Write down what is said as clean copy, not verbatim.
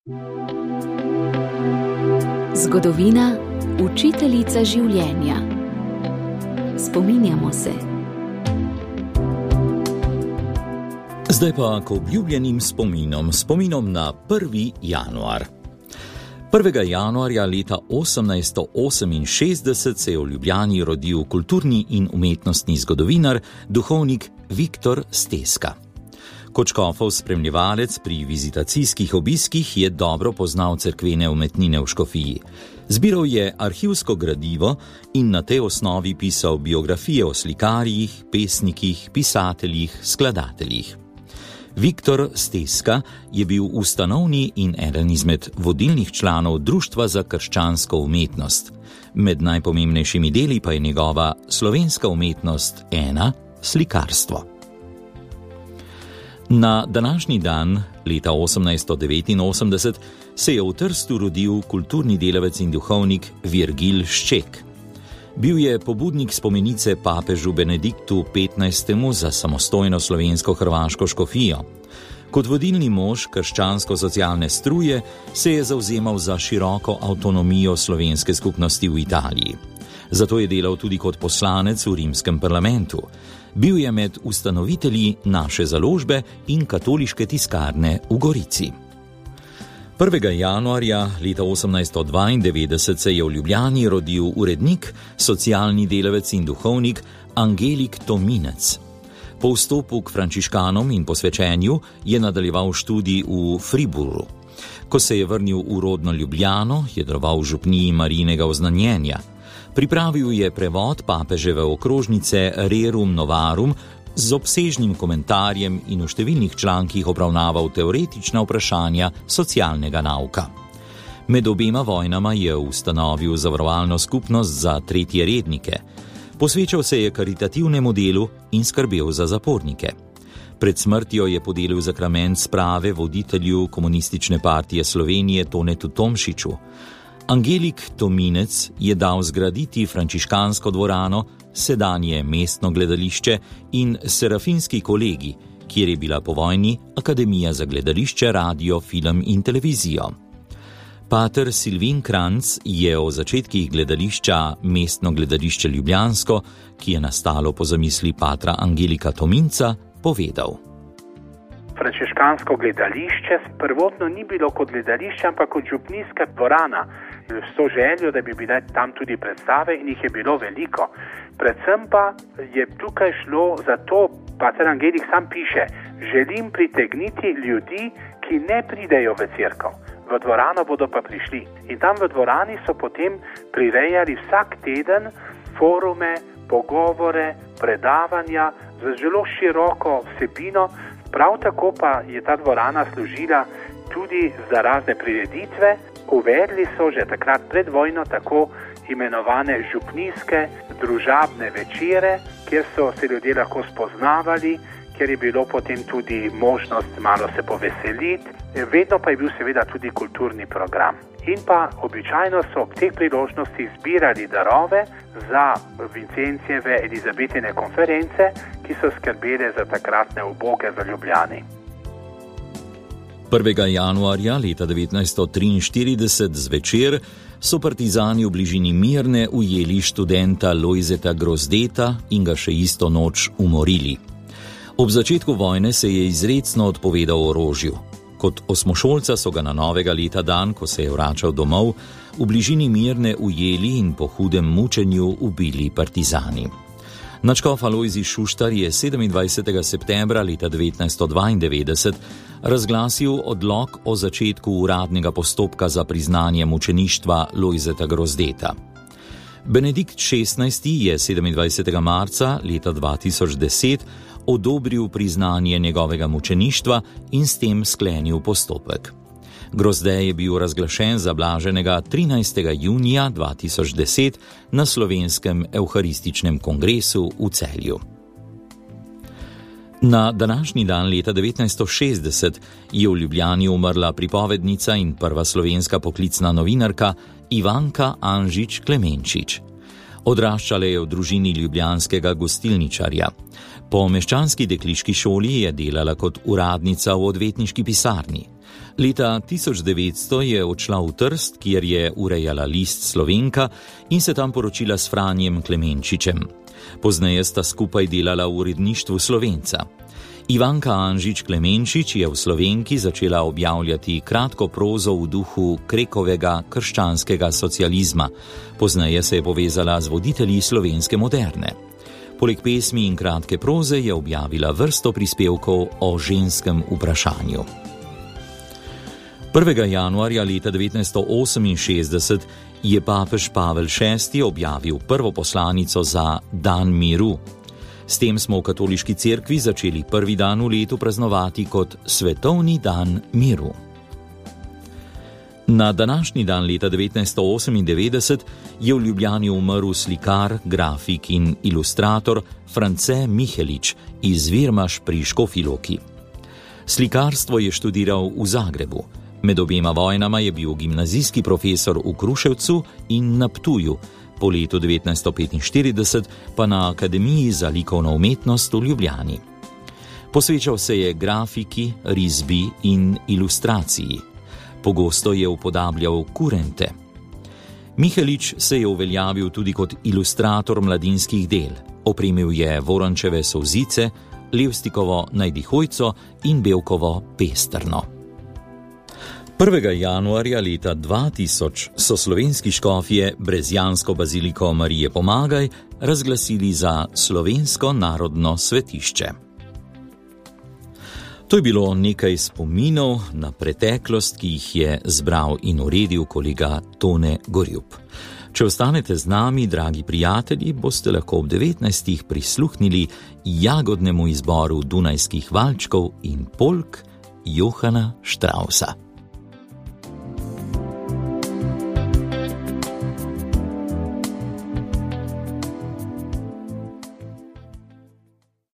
Zgodovina, učiteljica življenja. Spominjamo se. Zdaj pa k obljubljenim spominom na 1. januar. 1. januarja leta 1868 se je v Ljubljani rodil kulturni in umetnostni zgodovinar, duhovnik Viktor Steska. Kot škofov spremljevalec pri vizitacijskih obiskih je dobro poznal cerkvene umetnine v škofiji. Zbiral je arhivsko gradivo in na tej osnovi pisal biografije o slikarjih, pesnikih, pisateljih, skladateljih. Viktor Steska je bil ustanovni in eden izmed vodilnih članov Društva za krščansko umetnost. Med najpomembnejšimi deli pa je njegova Slovenska umetnost 1, slikarstvo. Na današnji dan, leta 1889, se je v Trstu rodil kulturni delavec in duhovnik Virgil Šček. Bil je pobudnik spomenice papežu Benediktu XV. Za samostojno slovensko-hrvaško škofijo. Kot vodilni mož krščansko-socialne struje se je zavzemal za široko avtonomijo slovenske skupnosti v Italiji. Zato je delal tudi kot poslanec v rimskem parlamentu. Bil je med ustanovitelji Naše založbe in Katoliške tiskarne v Gorici. 1. januarja leta 1892 se je v Ljubljani rodil urednik, socialni delavec in duhovnik Angelik Tominec. Po vstopu k frančiškanom in posvečenju je nadaljeval študij v Fribourgu. Ko se je vrnil v rodno Ljubljano, je deloval v župniji Marijinega oznanjenja. Pripravil je prevod papeževe okrožnice Rerum Novarum z obsežnim komentarjem in v številnih člankih obravnaval teoretična vprašanja socialnega nauka. Med obema vojnama je ustanovil zavarovalno skupnost za tretje rednike. Posvečal se je karitativnemu delu in skrbel za zapornike. Pred smrtjo je podelil zakrament sprave voditelju Komunistične partije Slovenije Tonetu Tomšiču. Angelik Tominec je dal zgraditi frančiškansko dvorano, sedanje mestno gledališče in Serafinski kolegij, kjer je bila po vojni Akademija za gledališče, radio, film in televizijo. Pater Silvin Kranc je o začetkih gledališča Mestno gledališče Ljubljansko, ki je nastalo po zamisli patra Angelika Tominca, povedal. Frančiškansko gledališče prvotno ni bilo kot gledališče, ampak kot župnijska dvorana, s to željo, da bi bile tam tudi predstave in jih je bilo veliko. Predvsem pa je tukaj šlo za to, pater Angelik sam piše, želim pritegniti ljudi, ki ne pridejo v cerkev. V dvorano bodo pa prišli. In tam v dvorani so potem prirejali vsak teden forume, pogovore, predavanja z zelo široko vsebino. Prav tako pa je ta dvorana služila tudi za razne prireditve. Uvedli so že takrat pred vojno tako imenovane župnijske družabne večere, kjer so se ljudje lahko spoznavali, kjer je bilo potem tudi možnost malo se poveseliti. Vedno pa je bil seveda tudi kulturni program. In pa običajno so ob teh priložnostih zbirali darove za Vincencijeve Elizabetine konference, ki so skrbele za takratne uboge v Ljubljani. 1. januarja leta 1943 zvečer so partizani v bližini Mirne ujeli študenta Lojzeta Grozdeta in ga še isto noč umorili. Ob začetku vojne se je izrecno odpovedal orožju. Kot osmošolca so ga na novega leta dan, ko se je vračal domov, v bližini Mirne ujeli in po hudem mučenju ubili partizani. Nadškof Alojzij Šuštar je 27. septembra leta 1992 razglasil odlok o začetku uradnega postopka za priznanje mučeništva Lojzeta Grozdeta. Benedikt XVI. Je 27. marca leta 2010 odobril priznanje njegovega mučeništva in s tem sklenil postopek. Grozde je bil razglašen za blaženega 13. junija 2010 na Slovenskem evharističnem kongresu v Celju. Na današnji dan leta 1960 je v Ljubljani umrla pripovednica in prva slovenska poklicna novinarka Ivanka Anžič Klemenčič. Odraščala je v družini ljubljanskega gostilničarja. Po meščanski dekliški šoli je delala kot uradnica v odvetniški pisarni. Leta 1900 je odšla v Trst, kjer je urejala list Slovenka in se tam poročila s Franjem Klemenčičem. Pozneje sta skupaj delala v uredništvu Slovenca. Ivanka Anžič Klemenčič je v Slovenki začela objavljati kratko prozo v duhu Krekovega krščanskega socializma. Pozneje se je povezala z voditelji slovenske moderne. Poleg pesmi in kratke proze je objavila vrsto prispevkov o ženskem vprašanju. 1. januarja leta 1968 je papež Pavel VI objavil prvo poslanico za Dan miru. S tem smo v katoliški cerkvi začeli prvi dan v letu praznovati kot Svetovni dan miru. Na današnji dan leta 1998 je v Ljubljani umrl slikar, grafik in ilustrator France Mihelič iz Virmaš pri Škofji Loki. Slikarstvo je študiral v Zagrebu. Med obema vojnama je bil gimnazijski profesor v Kruševcu in na Ptuju, po letu 1945 pa na Akademiji za likovno umetnost v Ljubljani. Posvečal se je grafiki, risbi in ilustraciji. Pogosto je upodabljal kurente. Mihelič se je uveljavil tudi kot ilustrator mladinskih del. Opremil je Vorončeve solzice, Levstikovo Najdihojco in Bevkovo Pestrno. 1. januarja leta 2000 so slovenski škofje Brezjansko baziliko Marije Pomagaj razglasili za slovensko narodno svetišče. To je bilo nekaj spominov na preteklost, ki jih je zbral in uredil kolega Tone Gorjup. Če ostanete z nami, dragi prijatelji, boste lahko ob 19. prisluhnili jagodnemu izboru dunajskih valčkov in polk Johana Straussa.